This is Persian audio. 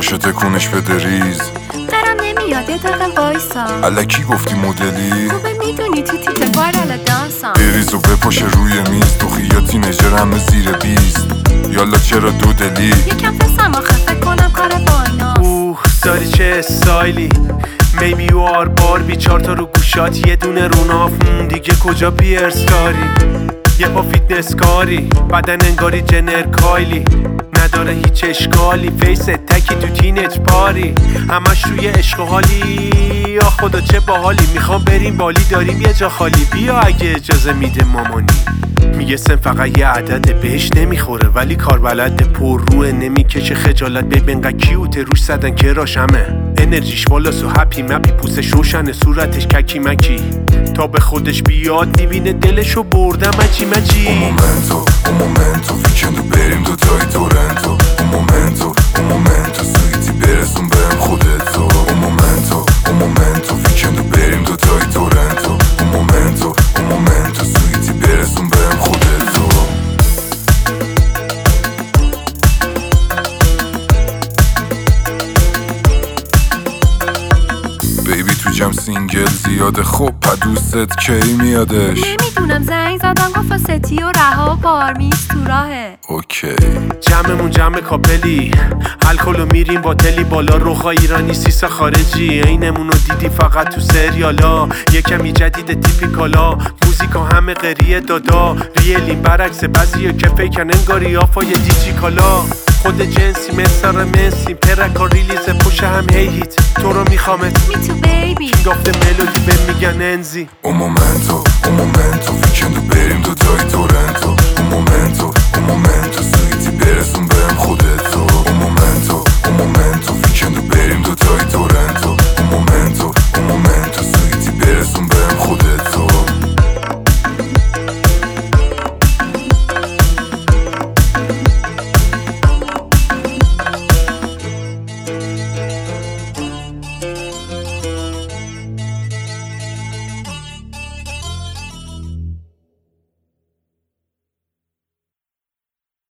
باشه تکونش بده ریز. برم نمیاد یه دقیقه وایسا. الکی گفتی مدلی خوبه میدونی تو تیت وایرال دانسام. بریز و بپاشه روی میز تو خیاطی نجر همه زیر 20. یالا چرا دو دلی یکم فسم آخه فکر کنم کار با ایناست. داری چه استایلی میبی و باربی 4 تا رو گوشات یه دونه روناف دیگه کجا پیرس داری یه پا فیتنس کاری بدن انگاری جنر کایلی نداره هیچ اشکالی فیست تکی تو تینج پاری همش روی عشق و حالی یا خدا چه باحالی میخوام بریم بالی داریم یه جا خالی بیا اگه اجازه میده مامانی میگه سن فقط یه عدده بهش نمیخوره ولی کار بلده پر روه نمیکشه خجالت ببین قد کیوته روش زدن که راشمه انرژیش بالاست و هپی مپی پوستش روشنه صورتش ککی مکی تا به خودش بیاد میبینه دلشو بردم مچی مچی اون مومنتو ویکندو بریم دوتای تورنتو اون مومنتو سویتی برسون بهم خودتو اون مومنتو ویکندو بریم دوتای تورنتو اون مومنتو سویتی برسون بهم خودتو بیبی تو جم سینگل زیاده خب دوستت کی میادش نمیدونم زنگ زدم گفت ستی و رها و پارمیز تو راهه. اوکی جمعمون جمع کاپلی الکلو میریم با تلی بالا روخا ایرانی سیسا خارجی اینمونو دیدی فقط تو سریالا یه کمی جدید تیپیکالا موزیکا همه قریه دادا ریلیم برعکس بعضی که فیکن انگاری آفای دیجی کالا خود جنسی مثل مسی پرکا ریلیز پوش هم هیت تو رو میخوامت می تو بیبی گفته ملودی به میگن انزی اون مومنتو ویکندو بریم دوتای تورنتو اون